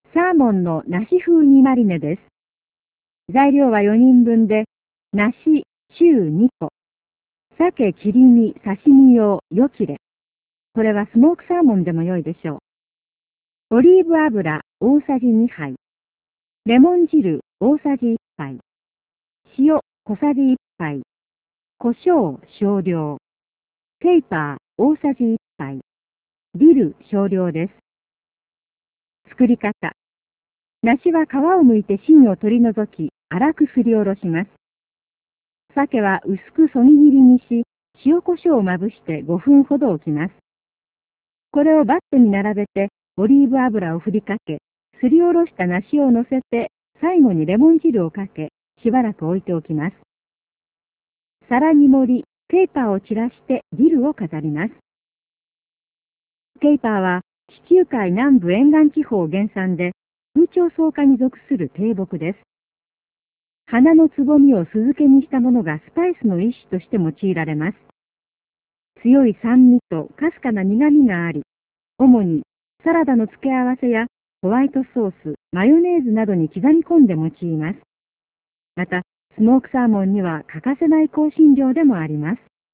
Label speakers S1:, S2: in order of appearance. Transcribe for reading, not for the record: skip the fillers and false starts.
S1: サーモンの梨風煮マリネです。材料は4人分で、梨、中2個、鮭切り身刺身用4切れ。これはスモークサーモンでも良いでしょう。オリーブ油大さじ2杯、レモン汁大さじ1杯、塩小さじ1杯、胡椒少量、ケイパー大さじ1杯、ディル少量です。作り方。梨は皮を剥いて芯を取り除き、粗くすりおろします。鮭は薄くそぎ切りにし、塩コショウをまぶして5分ほど置きます。これをバットに並べて、オリーブ油を振りかけ、すりおろした梨を乗せて、最後にレモン汁をかけ、しばらく置いておきます。皿に盛り、ケイパーを散らしてディルを飾ります。ケイパーは地中海南部沿岸地方原産で、空調草科に属する低木です。花のつぼみを酢漬けにしたものがスパイスの一種として用いられます。強い酸味とかすかな苦味があり、主にサラダの付け合わせやホワイトソース、マヨネーズなどに刻み込んで用います。また、スモークサーモンには欠かせない香辛料でもあります。